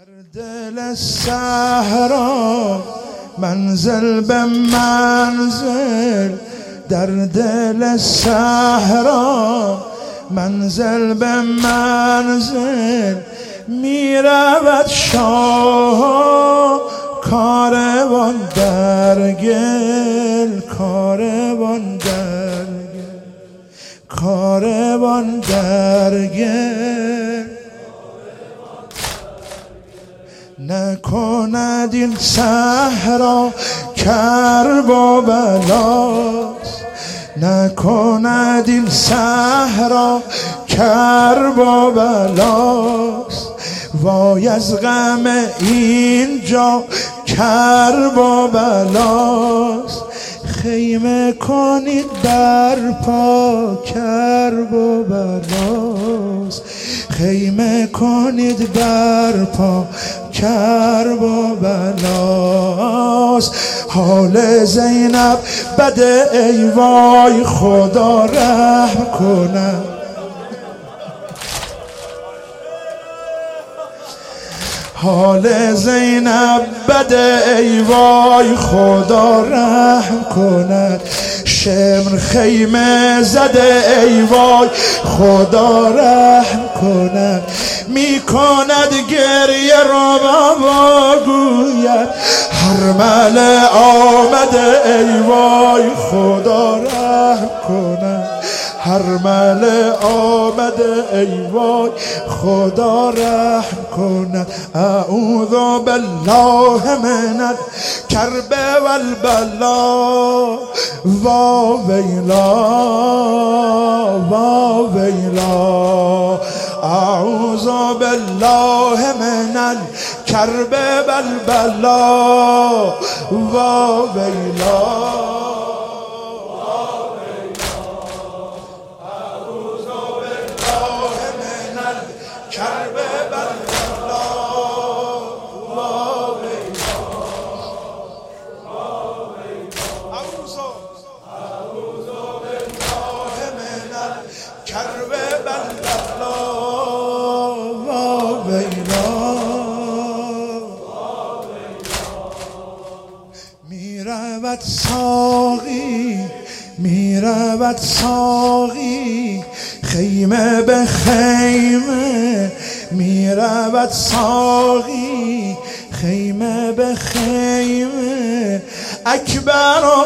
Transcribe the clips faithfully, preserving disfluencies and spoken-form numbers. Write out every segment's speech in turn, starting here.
دل صحرا منزل به منزل، در دل صحرا منزل به منزل، می رود شاه کاروان در گل، کاروان در گل، کاروان در گل. نکند این صحرا کرب و بلاست، نکند این صحرا کرب و بلاست، وای از غم اینجا کرب و بلاست. خیمه کنید برپا کرب و بلاست، خیمه کنید برپا کرب و بلاست. حال زینب بده ای وای خدا رحم کنه، حال زینب بده ای وای خدا رحم کند. شمر خیمه زده ای وای خدا رحم کند. می کند گریه را بابا گوید هرمله آمده ای وای خدا رحم کند. هرمله آمده ای وای خدا رحم کند. اعوذ بالله من الکرب والبلا وا ویلا وا ویلا. اعوذ بالله من الکرب والبلا وا ویلا. میرود ساقی میرود ساقی خیمه به خیمه، میرود ساقی خیمه به خیمه. اکبر و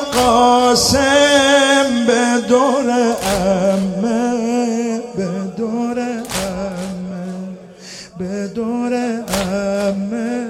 قاسم به دور عمه، به دور عمه، به دور عمه.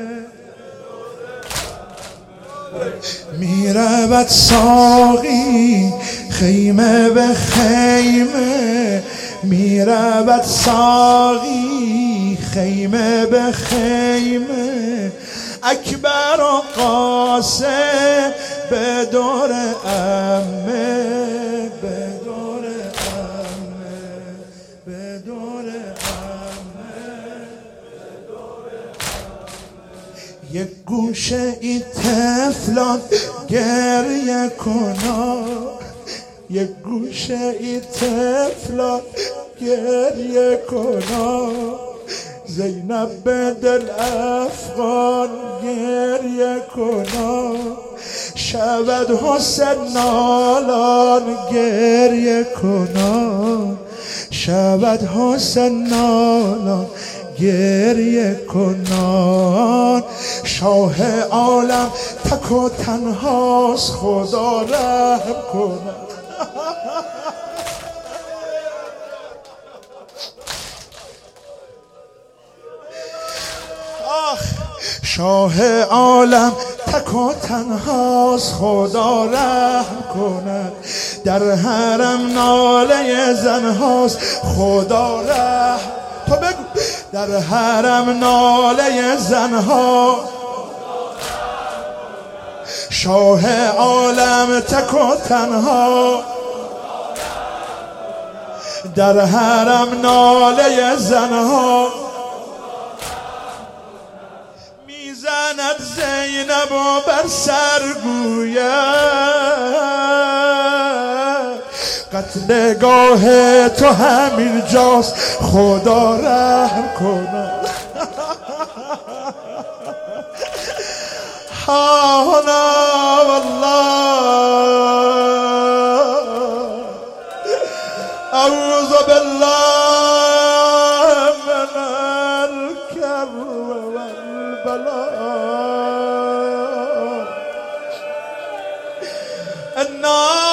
میرود ساقی خیمه به خیمه، میرود ساقی خیمه به خیمه. اکبر و قاسم به دور عمه، به دور عمه، به دور عمه. یک گوشه این طفلان گریه کنا، یک گوشه این طفلان گریه کنا. زینب به دل افغان گریه کنا، شود حسین نالان گریه کنا، شود حسین نالان گریه کنان. شاه عالم تک و تنهاست خدا رحم کند. شاه عالم تک و تنهاست خدا رحم کند. در حرم ناله زنهاست خدا رحم. تو بگو در حرم ناله زنها. شاه عالم تک و تنها در حرم ناله زنها. میزند زینب و بر سر گوید قتلگاه تو همین جاست خدا رحم کند. هانا والله أعوذ بالله من الكرب والبلاء. النار